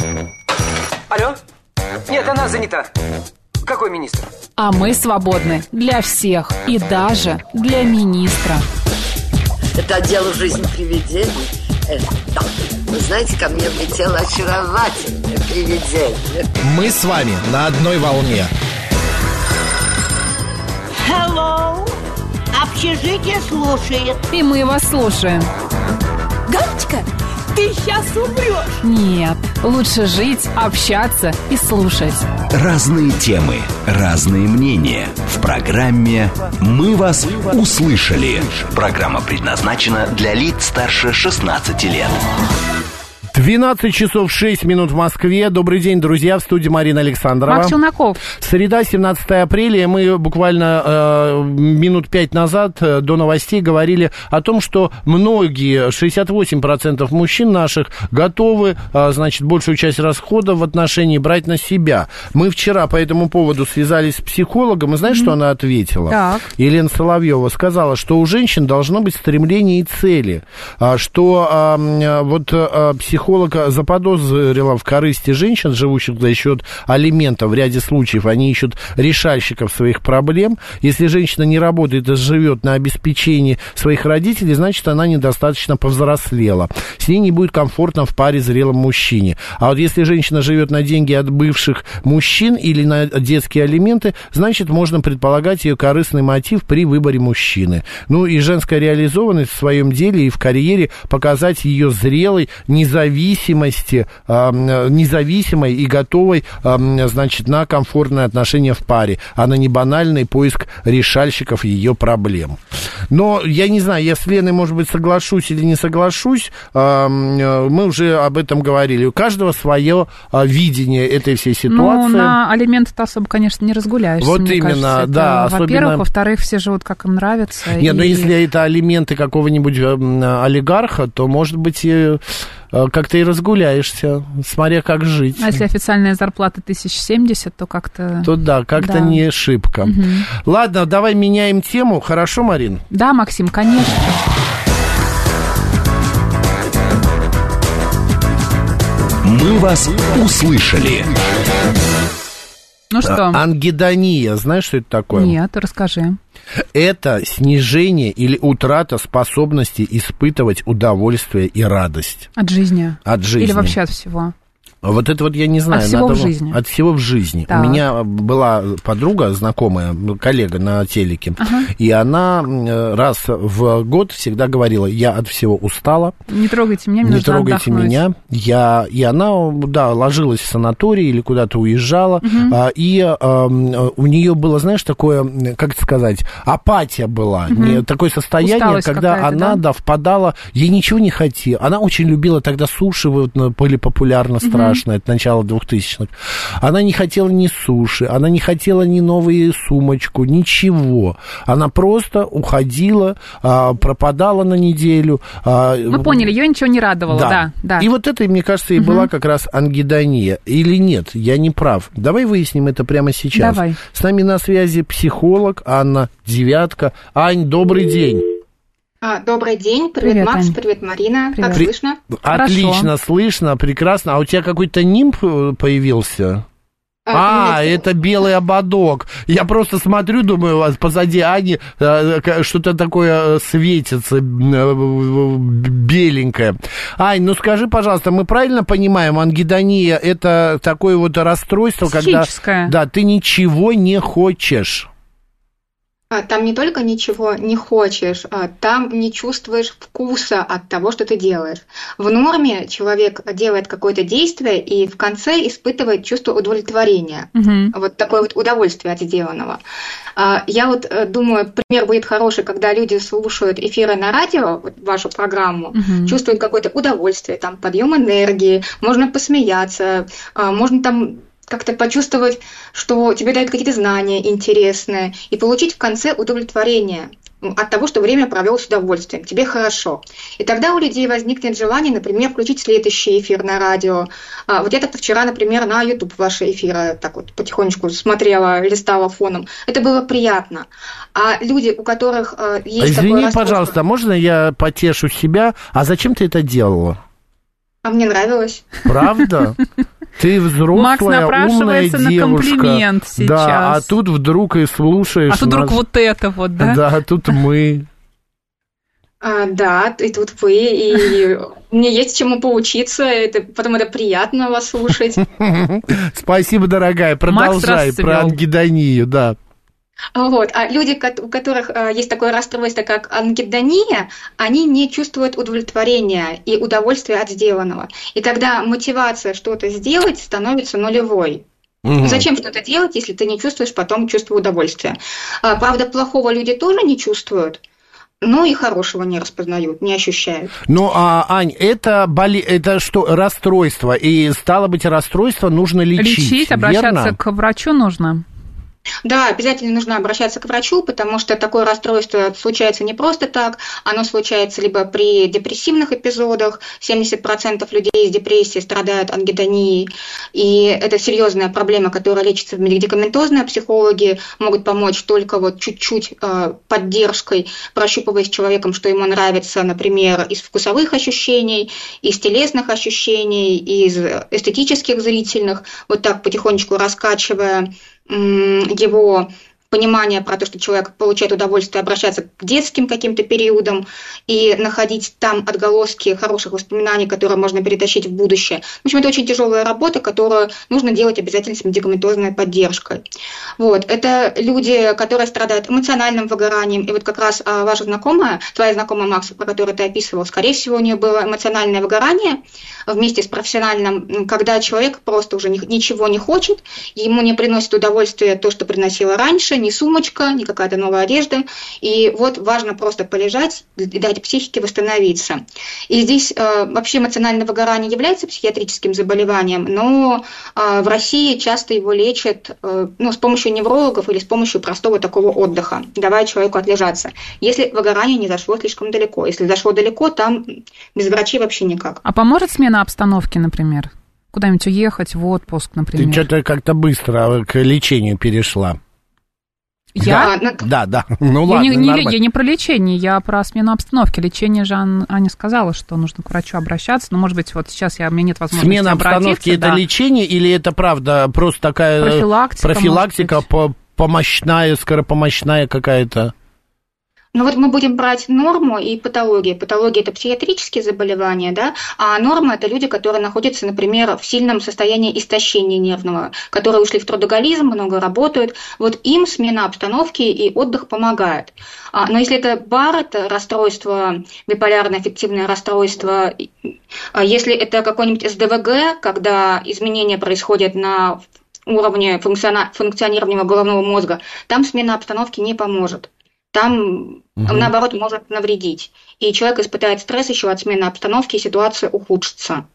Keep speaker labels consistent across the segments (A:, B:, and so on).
A: Алло? Нет, она занята. Какой министр?
B: А мы свободны для всех и даже для министра.
C: Это отдел «Жизнь привидений». Вы знаете, ко мне влетело очаровательное привидение.
D: Мы с вами на одной волне.
E: Hello! Общежитие слушает.
B: И мы вас слушаем.
E: Галочка, ты сейчас умрешь.
B: Нет, лучше жить, общаться и слушать.
F: Разные темы, разные мнения. В программе «Мы вас услышали». Программа предназначена для лиц старше 16 лет.
D: 12 часов 6 минут в Москве. Добрый день, друзья, в студии Марина Александрова.
B: Макс Челноков.
D: Среда, 17 апреля. Мы буквально минут 5 назад до новостей говорили о том, что многие, 68% мужчин наших готовы, значит, большую часть расходов в отношении брать на себя. Мы вчера по этому поводу связались с психологом, и знаешь, что она ответила?
B: Так.
D: Елена Соловьева сказала, что у женщин должно быть стремление и цели, что психолог заподозрила в корысти женщин, живущих за счет алиментов. В ряде случаев они ищут решальщиков своих проблем. Если женщина не работает и живет на обеспечении своих родителей, значит, она недостаточно повзрослела. С ней не будет комфортно в паре зрелом мужчине. А вот если женщина живет на деньги от бывших мужчин или на детские алименты, значит, можно предполагать ее корыстный мотив при выборе мужчины. Ну и женская реализованность в своем деле и в карьере показать ее зрелой, независимой и готовой, значит, на комфортные отношения в паре, а на не банальный поиск решальщиков ее проблем. Но я не знаю, я с Леной, может быть, соглашусь или не соглашусь, мы уже об этом говорили. У каждого свое видение этой всей ситуации.
B: Ну, на алименты-то особо, конечно, не разгуляешься.
D: Вот
B: мне
D: именно,
B: кажется.
D: да.
B: Это, во-первых, во-вторых, все живут, как им нравится.
D: Нет, но если это алименты какого-нибудь олигарха, то, может быть, как-то и разгуляешься, смотря как жить.
B: А если официальная зарплата 1070, то как-то...
D: То да, как-то не шибко. Угу. Ладно, давай меняем тему. Хорошо, Марин?
B: Да, Максим, конечно.
F: Мы вас услышали.
B: Ну что?
D: Ангидония, знаешь, что это такое?
B: Нет, расскажи.
D: Это снижение или утрата способности испытывать удовольствие и радость.
B: От жизни?
D: От жизни.
B: Или вообще от всего?
D: Вот это вот я не знаю.
B: От всего в жизни?
D: От всего в жизни.
B: Так.
D: У меня была подруга, знакомая, коллега на телеке, и она раз в год всегда говорила: я от всего устала.
B: Не трогайте меня, мне нужно
D: трогайте
B: отдохнуть.
D: меня. И она, да, ложилась в санаторий или куда-то уезжала, и у нее было, знаешь, такое, как это сказать, апатия была, такое состояние, усталость, когда она, да, впадала, ей ничего не хотела. Она очень любила тогда суши, были популярны, страшно. Это начало 2000-х. Она не хотела ни суши, она не хотела ни новую сумочку, ничего. Она просто уходила, пропадала на неделю.
B: Мы поняли, ее ничего не радовало. Да.
D: И вот это, мне кажется, и была как раз ангидония. Или нет, я не прав. Давай выясним это прямо сейчас.
B: Давай.
D: С нами на связи психолог Анна Девятка. Ань, добрый день.
G: Добрый день, привет, Макс, привет, Марина, привет. Как слышно?
D: Отлично, слышно, прекрасно. А у тебя какой-то нимб появился? Это белый ободок. Я просто смотрю, думаю, у вас позади Ани что-то такое светится беленькое. Ань, ну скажи, пожалуйста, мы правильно понимаем, ангидония — это такое вот расстройство,
B: психическое,
D: когда ты ничего не хочешь?
G: Там не только ничего не хочешь, там не чувствуешь вкуса от того, что ты делаешь. В норме человек делает какое-то действие и в конце испытывает чувство удовлетворения. Вот такое вот удовольствие от сделанного. Я вот думаю, пример будет хороший, когда люди слушают эфиры на радио, вот вашу программу, чувствуют какое-то удовольствие, там подъем энергии, можно посмеяться, можно там как-то почувствовать, что тебе дают какие-то знания интересные, и получить в конце удовлетворение от того, что время провел с удовольствием, тебе хорошо. И тогда у людей возникнет желание, например, включить следующий эфир на радио. Вот я так-то вчера, например, на YouTube ваши эфиры так вот потихонечку смотрела, листала фоном. Это было приятно. А люди, у которых есть такое
D: расстройство... пожалуйста, можно я потешу себя? А зачем ты это делала?
G: А мне нравилось.
D: Правда? Ты взрослая,
B: Макс напрашивается
D: умная девушка.
B: на комплимент сейчас.
D: Да, а тут вдруг и слушаешь.
B: А тут вдруг вот это вот, да?
D: Да, а тут мы.
G: Да, и тут вы, и мне есть чему поучиться, потом это приятно вас слушать.
D: Спасибо, дорогая, продолжай про ангидонию, да.
G: Вот. А люди, у которых есть такое расстройство, как ангидония, они не чувствуют удовлетворения и удовольствия от сделанного. И тогда мотивация что-то сделать становится нулевой. Зачем что-то делать, если ты не чувствуешь потом чувство удовольствия? Правда, плохого люди тоже не чувствуют, но и хорошего не распознают, не ощущают.
D: Ну, Ань, это что, расстройство, и, стало быть, расстройство нужно лечить,
B: лечить, обращаться
D: верно?
B: к врачу нужно?
G: Да, обязательно нужно обращаться к врачу, потому что такое расстройство случается не просто так, оно случается либо при депрессивных эпизодах, 70% людей с депрессией страдают ангидонией, и это серьезная проблема, которая лечится медикаментозно, психологи могут помочь только вот чуть-чуть поддержкой, прощупывая с человеком, что ему нравится, например, из вкусовых ощущений, из телесных ощущений, из эстетических, зрительных, вот так потихонечку раскачивая его понимание про то, что человек получает удовольствие, обращаться к детским каким-то периодам и находить там отголоски хороших воспоминаний, которые можно перетащить в будущее. В общем, это очень тяжелая работа, которую нужно делать обязательно с медикаментозной поддержкой. Вот. Это люди, которые страдают эмоциональным выгоранием. И вот как раз ваша знакомая, твоя знакомая Макс, про которую ты описывал, скорее всего, у нее было эмоциональное выгорание вместе с профессиональным, когда человек просто уже ничего не хочет, ему не приносит удовольствия то, что приносило раньше, ни сумочка, ни какая-то новая одежда. И вот важно просто полежать и дать психике восстановиться. И здесь вообще эмоциональное выгорание является психиатрическим заболеванием, но в России часто его лечат с помощью неврологов или с помощью простого такого отдыха, давая человеку отлежаться, если выгорание не зашло слишком далеко. Если зашло далеко, там без врачей вообще никак. А
B: поможет смена обстановки, например? Куда-нибудь уехать в отпуск, например?
D: Ты что-то как-то быстро к лечению перешла.
B: Я?
D: Да. Ну ладно,
B: я не про лечение, я про смену обстановки. Лечение же Аня сказала, что нужно к врачу обращаться. Но, может быть, вот сейчас у меня нет возможности
D: смена обстановки – это лечение или это, правда, просто такая профилактика помощная, скоропомощная какая-то?
G: Ну вот мы будем брать норму и патологию. Патология – это психиатрические заболевания, да, а норма – это люди, которые находятся, например, в сильном состоянии истощения нервного, которые ушли в трудоголизм, много работают. Вот им смена обстановки и отдых помогает. Но если это БАР, это расстройство, биполярное аффективное расстройство, если это какой-нибудь СДВГ, когда изменения происходят на уровне функционирования головного мозга, там смена обстановки не поможет. Там, наоборот, может навредить. И человек испытает стресс еще от смены обстановки, и ситуация ухудшится.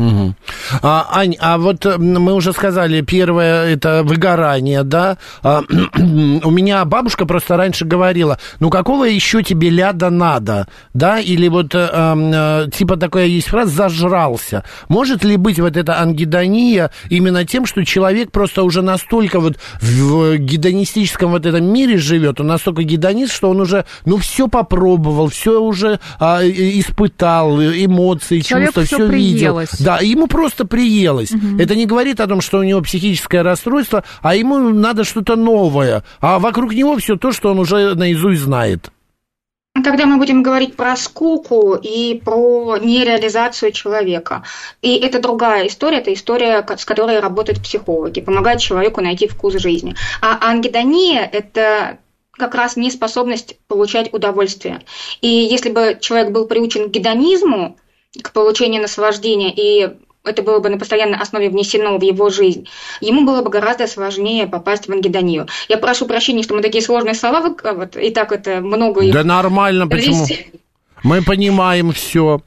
D: Ань, а вот мы уже сказали, первое – это выгорание, да? У меня бабушка просто раньше говорила, ну какого еще тебе ляда надо, да? Или вот типа такая есть фраза «зажрался». Может ли быть вот эта ангидония именно тем, что человек просто уже настолько вот в гедонистическом вот этом мире живет, он настолько гедонист, что он уже, все попробовал, все уже испытал, эмоции, чувства, все видел. Да, ему просто приелось. Это не говорит о том, что у него психическое расстройство, а ему надо что-то новое. А вокруг него все то, что он уже наизусть знает.
G: Тогда мы будем говорить про скуку и про нереализацию человека. И это другая история, это история, с которой работают психологи, помогают человеку найти вкус жизни. А ангидония – это как раз неспособность получать удовольствие. И если бы человек был приучен к гедонизму, к получению наслаждения, и это было бы на постоянной основе внесено в его жизнь, ему было бы гораздо сложнее попасть в ангидонию. Я прошу прощения, что мы такие сложные слова, и так это много...
D: Да нормально, почему? Мы понимаем все.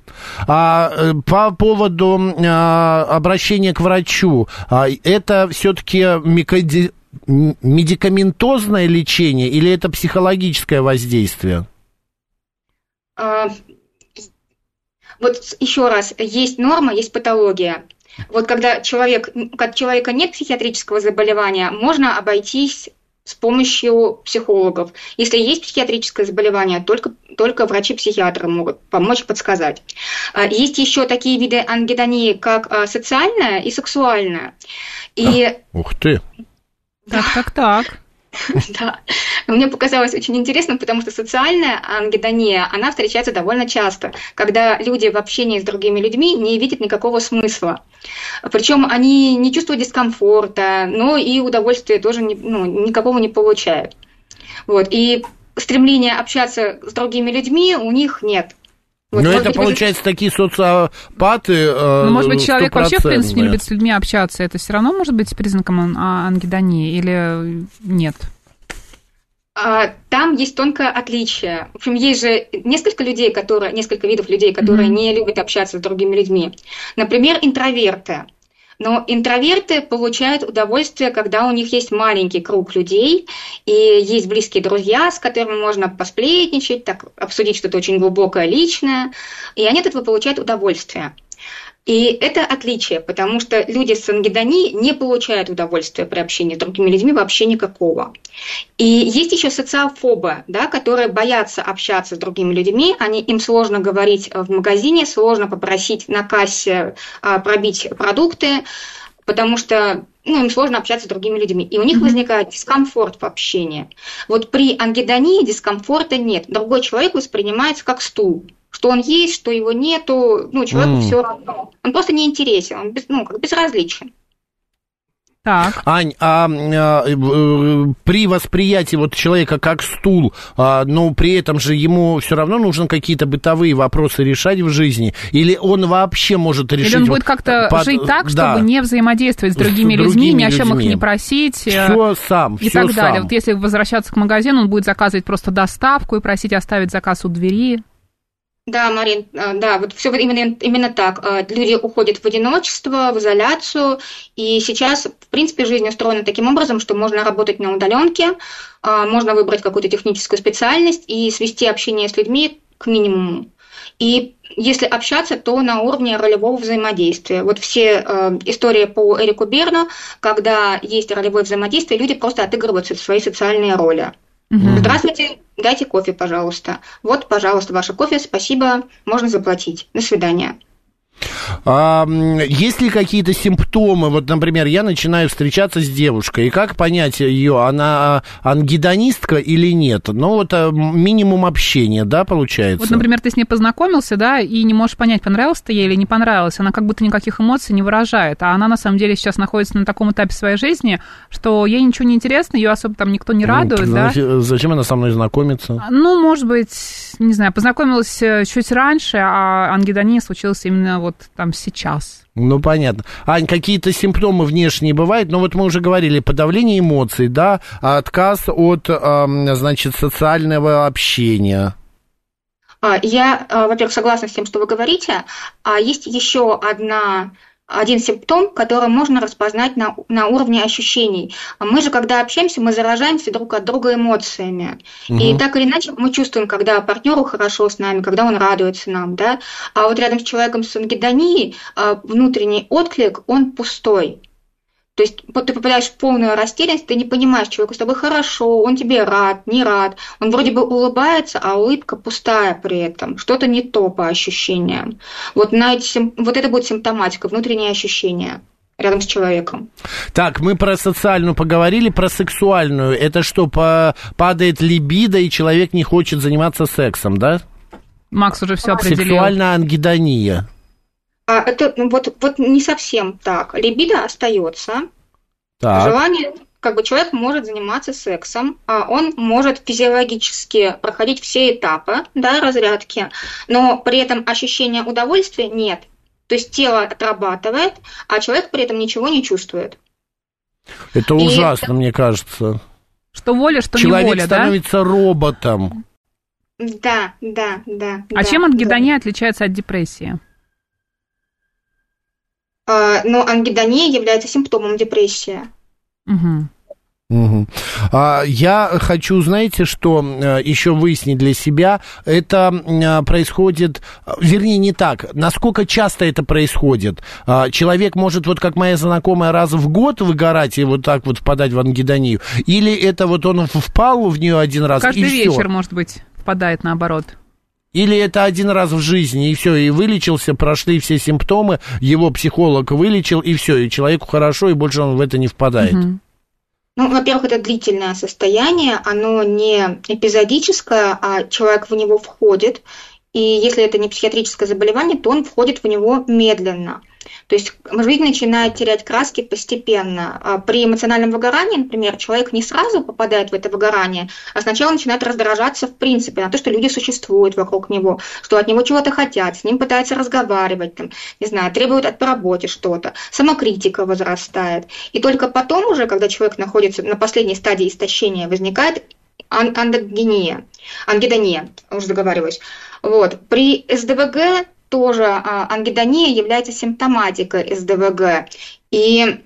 D: По поводу обращения к врачу, это все-таки медикаментозное лечение или это психологическое воздействие?
G: Вот еще раз, есть норма, есть патология. Вот когда у человека нет психиатрического заболевания, можно обойтись с помощью психологов. Если есть психиатрическое заболевание, только врачи-психиатры могут помочь, подсказать. Есть еще такие виды ангидонии, как социальная и сексуальная.
D: Ух ты!
B: Так.
G: Да, мне показалось очень интересным, потому что социальная ангидония, она встречается довольно часто, когда люди в общении с другими людьми не видят никакого смысла. Причем они не чувствуют дискомфорта, но и удовольствия тоже никакого не получают. Вот. И стремления общаться с другими людьми у них нет. Вот,
D: но это, получается, такие социопаты.
B: Может быть, человек вообще, в принципе, не любит с людьми общаться. Это все равно может быть признаком ангидонии или нет?
G: Там есть тонкое отличие. В общем, есть же несколько видов людей, которые не любят общаться с другими людьми. Например, интроверты. Но интроверты получают удовольствие, когда у них есть маленький круг людей, и есть близкие друзья, с которыми можно посплетничать, так, обсудить что-то очень глубокое, личное, и они от этого получают удовольствие. И это отличие, потому что люди с ангидонией не получают удовольствия при общении с другими людьми вообще никакого. И есть еще социофобы, да, которые боятся общаться с другими людьми, им сложно говорить в магазине, сложно попросить на кассе пробить продукты, потому что им сложно общаться с другими людьми. И у них возникает дискомфорт в общении. Вот при ангидонии дискомфорта нет. Другой человек воспринимается как стул. Что он есть, что его нету, человеку все равно. Он просто не интересен, он безразличен.
B: Так.
D: Ань, при восприятии вот человека как стул, но при этом же ему все равно нужно какие-то бытовые вопросы решать в жизни, или он вообще может решить...
B: Или он будет как-то жить так, чтобы не взаимодействовать с другими людьми, ни о чем их не просить.
D: Все сам,
B: и так далее. Вот если возвращаться к магазину, он будет заказывать просто доставку и просить оставить заказ у двери.
G: Да, Марин, да, вот все именно так. Люди уходят в одиночество, в изоляцию, и сейчас, в принципе, жизнь устроена таким образом, что можно работать на удаленке, можно выбрать какую-то техническую специальность и свести общение с людьми к минимуму. И если общаться, то на уровне ролевого взаимодействия. Вот все истории по Эрику Берну, когда есть ролевое взаимодействие, люди просто отыгрываются в свои социальные роли. Здравствуйте, дайте кофе, пожалуйста. Вот, пожалуйста, ваше кофе, спасибо, можно заплатить. До свидания.
D: Есть ли какие-то симптомы? Вот, например, я начинаю встречаться с девушкой, и как понять ее, она ангидонистка или нет? Ну, вот минимум общения, да, получается?
B: Вот, например, ты с ней познакомился, да, и не можешь понять, понравилось ты ей или не понравилось. Она как будто никаких эмоций не выражает, а она, на самом деле, сейчас находится на таком этапе своей жизни, что ей ничего не интересно, ее особо там никто не радует, да.
D: Зачем она со мной знакомится?
B: Ну, может быть, не знаю, познакомилась чуть раньше, а ангидония случилась именно вот там сейчас.
D: Ну, понятно. Ань, какие-то симптомы внешние бывают, но вот мы уже говорили, подавление эмоций, да, отказ от, значит, социального общения.
G: Я, во-первых, согласна с тем, что вы говорите, а есть еще один симптом, который можно распознать на уровне ощущений. Мы же, когда общаемся, мы заражаемся друг от друга эмоциями. И так или иначе мы чувствуем, когда партнеру хорошо с нами, когда он радуется нам, да. А вот рядом с человеком с ангидонией внутренний отклик, он пустой. То есть ты попадаешь в полную растерянность, ты не понимаешь, человеку с тобой хорошо, он тебе рад, не рад. Он вроде бы улыбается, а улыбка пустая при этом. Что-то не то по ощущениям. Вот это будет симптоматика, внутренние ощущения рядом с человеком.
D: Так, мы про социальную поговорили, про сексуальную. Это что, падает либидо, и человек не хочет заниматься сексом, да?
B: Макс уже все определил.
D: Сексуальная ангидония.
G: Это вот не совсем так. Либидо остается. Желание, человек может заниматься сексом, он может физиологически проходить все этапы, да, разрядки, но при этом ощущения удовольствия нет. То есть тело отрабатывает, а человек при этом ничего не чувствует.
D: Это ужасно, мне кажется.
B: Что воля, что
D: человек
B: неволя, да?
D: Человек становится роботом.
G: Да.
B: А чем ангидония отличается от депрессии?
G: Но ангидония является симптомом депрессии.
B: Угу.
D: Угу. Я хочу, знаете, что еще выяснить для себя. Это происходит, вернее, не так. Насколько часто это происходит? Человек может, вот как моя знакомая, раз в год выгорать и вот так вот впадать в ангидонию? Или это вот он впал в нее один раз
B: каждый
D: и
B: вечер,
D: всё?
B: может быть, впадает наоборот. Или
D: это один раз в жизни, и все, и вылечился, прошли все симптомы, его психолог вылечил, и все, и человеку хорошо, и больше он в это не впадает?
B: Угу.
G: Ну, во-первых, это длительное состояние, оно не эпизодическое, а человек в него входит, и если это не психиатрическое заболевание, то он входит в него медленно. То есть жизнь начинает терять краски постепенно. При эмоциональном выгорании, например, человек не сразу попадает в это выгорание, а сначала начинает раздражаться в принципе на то, что люди существуют вокруг него, что от него чего-то хотят, с ним пытаются разговаривать, там, не знаю, требуют по работе что-то, самокритика возрастает. И только потом уже, когда человек находится на последней стадии истощения, возникает ангидония, уже договариваюсь. Вот. При СДВГ тоже ангидония является симптоматикой СДВГ. И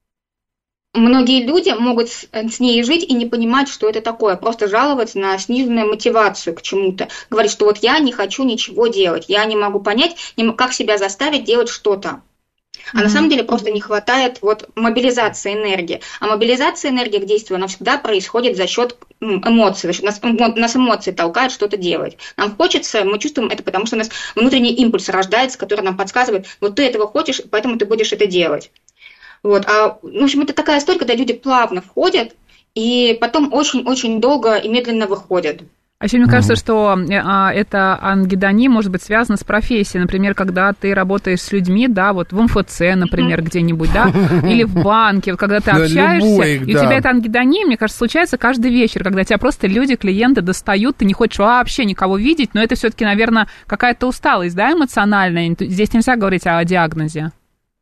G: многие люди могут с ней жить и не понимать, что это такое, просто жаловаться на сниженную мотивацию к чему-то. Говорить, что вот я не хочу ничего делать, я не могу понять, как себя заставить делать что-то. А на самом деле просто не хватает вот мобилизации энергии. А мобилизация энергии к действию, она всегда происходит за счет эмоций. Нас эмоции толкают что-то делать. Нам хочется, мы чувствуем это, потому что у нас внутренний импульс рождается, который нам подсказывает, вот ты этого хочешь, поэтому ты будешь это делать. Вот. В общем, это такая история, когда люди плавно входят и потом очень-очень долго и медленно выходят.
B: А еще мне кажется, что эта ангидония может быть связана с профессией. Например, когда ты работаешь с людьми, да, вот в МФЦ, например, где-нибудь, да, или в банке, когда ты общаешься, и у тебя эта ангидония, мне кажется, случается каждый вечер, когда тебя просто люди, клиенты достают, ты не хочешь вообще никого видеть, но это все-таки, наверное, какая-то усталость, да, эмоциональная. Здесь нельзя говорить о диагнозе.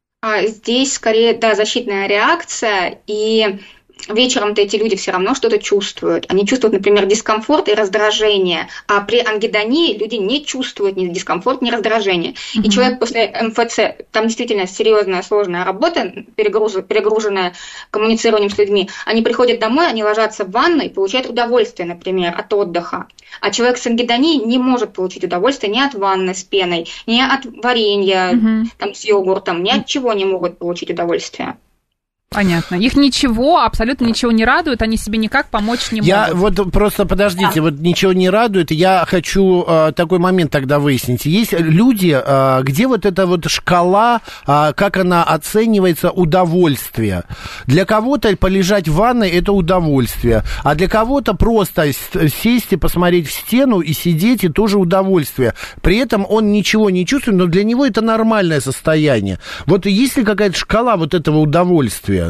G: Здесь скорее, да, защитная реакция, и вечером-то эти люди все равно что-то чувствуют. Они чувствуют, например, дискомфорт и раздражение, а при ангидонии люди не чувствуют ни дискомфорт, ни раздражение. И человек после МФЦ, там действительно серьезная, сложная работа, перегруженная коммуницированием с людьми, они приходят домой, они ложатся в ванну и получают удовольствие, например, от отдыха. А человек с ангидонией не может получить удовольствие ни от ванны с пеной, ни от варенья там, с йогуртом, ни от чего не могут получить удовольствие.
B: Понятно. Их ничего, абсолютно ничего не радует, они себе никак помочь не могут.
D: Я вот просто, подождите, вот ничего не радует, я хочу такой момент тогда выяснить. Есть люди, где вот эта вот шкала, как она оценивается, удовольствие. Для кого-то полежать в ванной – это удовольствие, а для кого-то просто сесть и посмотреть в стену и сидеть – и тоже удовольствие. При этом он ничего не чувствует, но для него это нормальное состояние. Вот есть ли какая-то шкала вот этого удовольствия?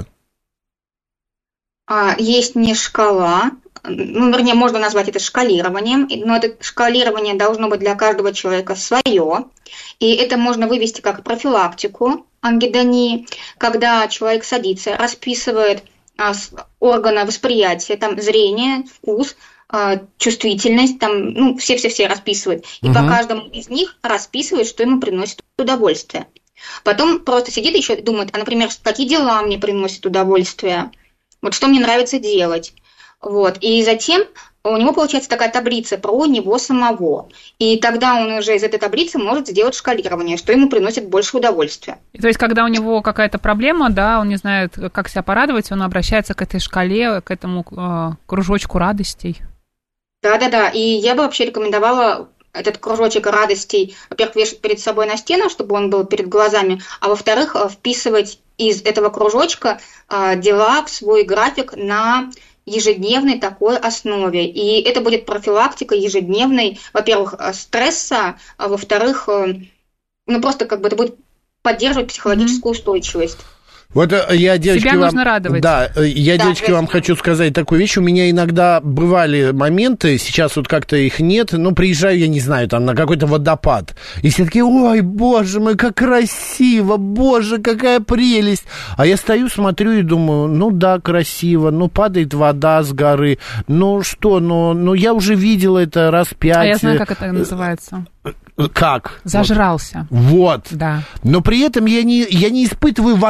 G: Есть не шкала, вернее, можно назвать это шкалированием, но это шкалирование должно быть для каждого человека свое, и это можно вывести как профилактику ангидонии, когда человек садится, расписывает органы восприятия, там зрение, вкус, чувствительность, там, все расписывает, и по каждому из них расписывает, что ему приносит удовольствие. Потом просто сидит еще и думает, например, какие дела мне приносят удовольствие, вот что мне нравится делать. Вот. И затем у него получается такая таблица про него самого. И тогда он уже из этой таблицы может сделать шкалирование, что ему приносит больше удовольствия.
B: То есть, когда у него какая-то проблема, да, он не знает, как себя порадовать, он обращается к этой шкале, к этому кружочку радостей. Да.
G: И я бы вообще рекомендовала этот кружочек радостей, во-первых, вешать перед собой на стену, чтобы он был перед глазами, а во-вторых, вписывать из этого кружочка дела в свой график на ежедневной такой основе. И это будет профилактика ежедневной, во-первых, стресса, а во-вторых, просто это будет поддерживать психологическую устойчивость.
D: Вот я, девочки,
B: себя нужно радовать.
D: Да, девочки, вам хочу сказать такую вещь. У меня иногда бывали моменты, сейчас вот как-то их нет, приезжаю, я не знаю, там на какой-то водопад, и все такие, ой, боже мой, как красиво, боже, какая прелесть. А я стою, смотрю и думаю, да, красиво, падает вода с горы, я уже видела это раз 5.
B: А я знаю, как это называется.
D: Как?
B: Зажрался.
D: Вот.
B: Да.
D: Но при этом я не испытываю восторга,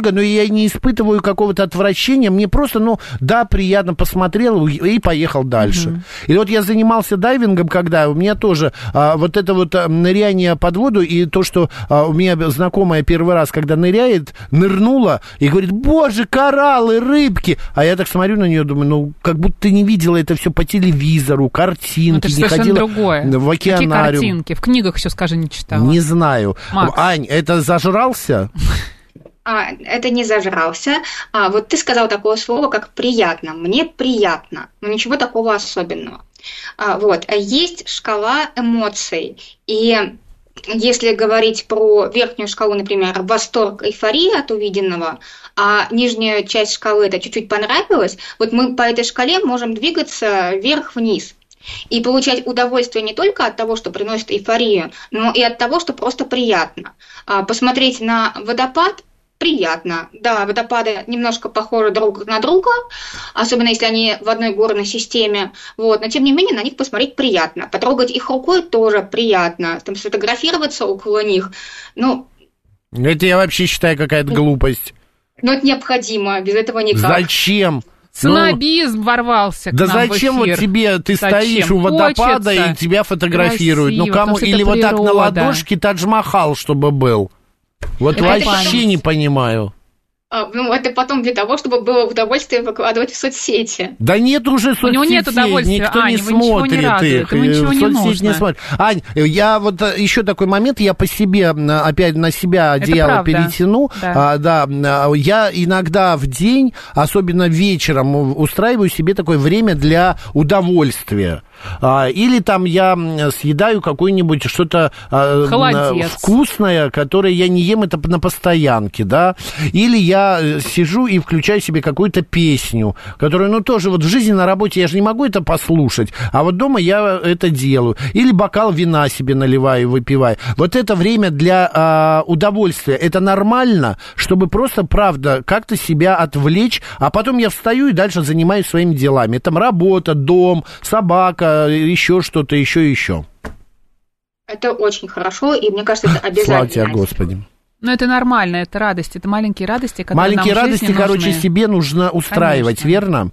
D: долго, но я не испытываю какого-то отвращения. Мне просто, да, приятно, посмотрел и поехал дальше. Или вот я занимался дайвингом, когда у меня тоже вот это вот ныряние под воду, и то, что у меня знакомая первый раз, когда ныряет, нырнула и говорит: боже, кораллы, рыбки. А я так смотрю на нее, думаю, как будто ты не видела это все по телевизору, картинки,
B: это
D: не ходила
B: другое.
D: В океанариум.
B: Какие картинки? В книгах еще, скажи, не читала.
D: Не знаю.
B: Макс.
D: Ань, это зажрался?
G: Это не зажрался. Вот ты сказал такое слово, как «приятно». Мне приятно, но ничего такого особенного. Есть шкала эмоций, и если говорить про верхнюю шкалу, например, восторг, эйфория от увиденного, а нижняя часть шкалы это чуть-чуть понравилось, вот мы по этой шкале можем двигаться вверх-вниз. И получать удовольствие не только от того, что приносит эйфорию, но и от того, что просто приятно. Посмотреть на водопад приятно. Да, водопады немножко похожи друг на друга, особенно если они в одной горной системе. Но тем не менее на них посмотреть приятно. Потрогать их рукой тоже приятно. Там сфотографироваться около них.
D: Это я вообще считаю какая-то глупость.
G: Но это необходимо, без этого никак.
D: Зачем?
B: Снобизм ворвался к нам
D: зачем
B: в эфир?
D: Вот тебе, ты стоишь у водопада и тебя фотографируют?
B: Красиво,
D: кому? Или вот так на ладошке Тадж-Махал, чтобы был? Вот вообще не понимаю.
G: Это потом для того, чтобы было удовольствие выкладывать в соцсети.
D: Да нет уже соцсетей.
B: У него нет удовольствия,
D: никто
B: Ань,
D: не смотрит их.
B: Ему ничего не
D: соцсети не смотрят. Ань, я вот еще такой момент, я по себе, опять на себя одеяло перетяну. Да. Я иногда в день, особенно вечером, устраиваю себе такое время для удовольствия. Или там я съедаю какое-нибудь что-то вкусное, которое я не ем, это на постоянке, да. Или я сижу и включаю себе какую-то песню, которую, тоже вот в жизни на работе я же не могу это послушать, а вот дома я это делаю. Или бокал вина себе наливаю, выпиваю. Вот это время для удовольствия. Это нормально, чтобы просто, правда, как-то себя отвлечь, а потом я встаю и дальше занимаюсь своими делами. Там работа, дом, собака, еще что-то, еще. Это
G: очень хорошо, и мне кажется, это обязательно.
D: Слава тебе, Господи.
B: Но это нормально, это радость, это маленькие радости, которые
D: маленькие
B: нам
D: радости, короче, себе нужно устраивать, конечно. Верно?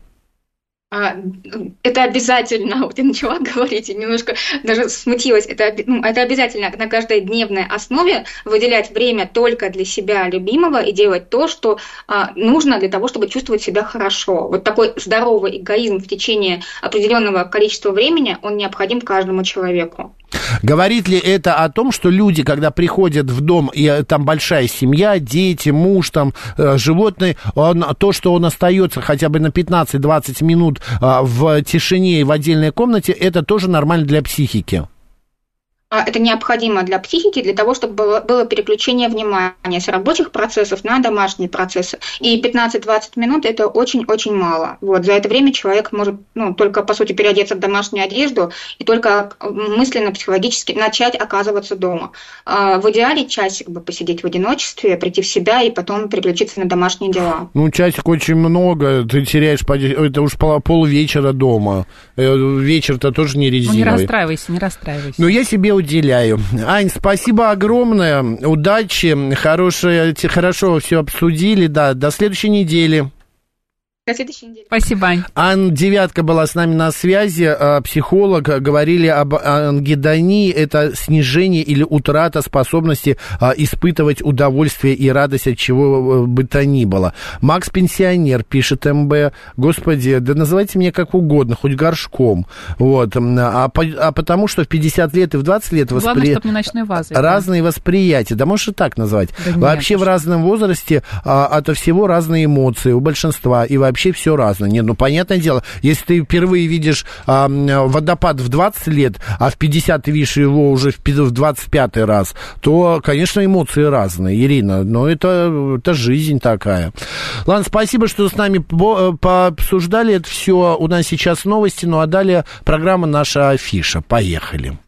G: Это обязательно, вот я начала говорить и немножко даже смутилась, это обязательно на каждой дневной основе выделять время только для себя любимого и делать то, что нужно для того, чтобы чувствовать себя хорошо. Вот такой здоровый эгоизм в течение определенного количества времени, он необходим каждому человеку.
D: Говорит ли это о том, что люди, когда приходят в дом, и там большая семья, дети, муж, там, животные, то, что он остается хотя бы на 15-20 минут в тишине и в отдельной комнате, это тоже нормально для психики?
G: Это необходимо для психики, для того, чтобы было переключение внимания с рабочих процессов на домашние процессы. И 15-20 минут – это очень-очень мало. За это время человек может только, по сути, переодеться в домашнюю одежду и только мысленно, психологически начать оказываться дома. В идеале часик бы посидеть в одиночестве, прийти в себя и потом переключиться на домашние дела.
D: Часик очень много, ты теряешь, это уж полвечера дома. Вечер-то тоже не резиновый.
B: Не расстраивайся.
D: Я себе уделяю. Ань, спасибо огромное, удачи, хорошо все обсудили, да, до следующей недели.
G: До следующей недели.
B: Спасибо, Ань.
D: Анна Девятка была с нами на связи, психолог. Говорили об ангидонии. Это снижение или утрата способности испытывать удовольствие и радость от чего бы то ни было. Макс Пенсионер, пишет МБ. Господи, да называйте меня как угодно, хоть горшком. Потому что в 50 лет и в 20 лет
B: Главное, чтобы не ночной вазой.
D: Разные восприятия. Да можешь и так назвать. Да вообще нет, в разном возрасте от всего разные эмоции у большинства. И вообще все разное. Нет, понятное дело, если ты впервые видишь водопад в 20 лет, а в 50 ты видишь его уже в 25-й раз, то, конечно, эмоции разные, Ирина. Но это жизнь такая. Ладно, спасибо, что с нами пообсуждали это все. У нас сейчас новости, а далее программа «Наша афиша». Поехали.